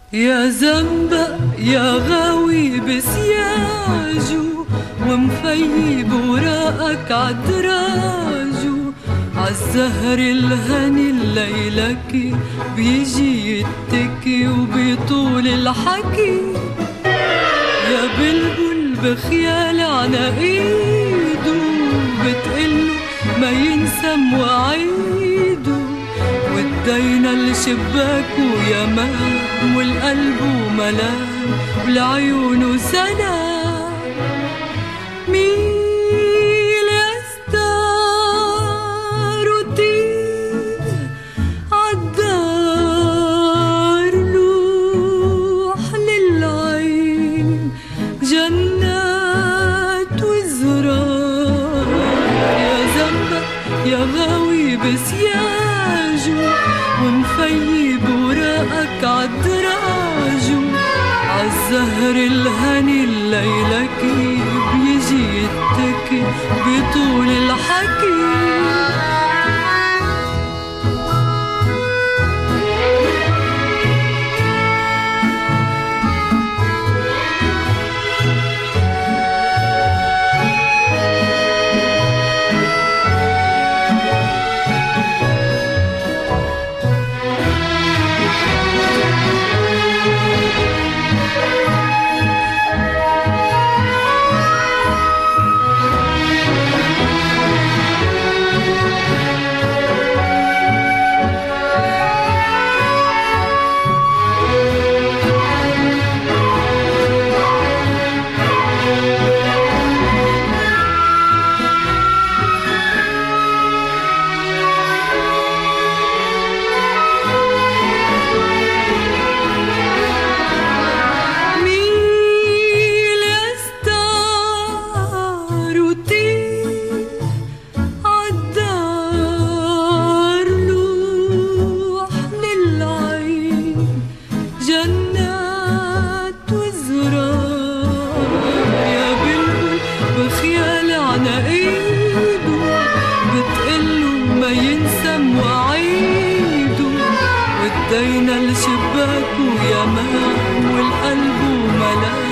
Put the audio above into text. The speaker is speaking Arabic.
يا زنبق يا غاوي بسياجه ومخيب وراقك عالدراجه عالزهر الهني الليلكي بيجي يتكي وبيطول الحكي يا بلبل بخيال عناقيده بتقله ما ينسى مواعيده ودينا الشباك ويا مام والقلب ملام والعيون سلام ميل استار وطير عالدار لوح للعين جنات وزرار يا زنبق يا غاوي بسياجه ومخيب وراقك عالدراجه عالزهر الهني الليلكي بيجي يتكي بطول الحكي جنات وزرار يا بلبل بخيال عناقيده بتقله ما ينسى مواعيده ودينا الشباك ويا مام والقلب ملام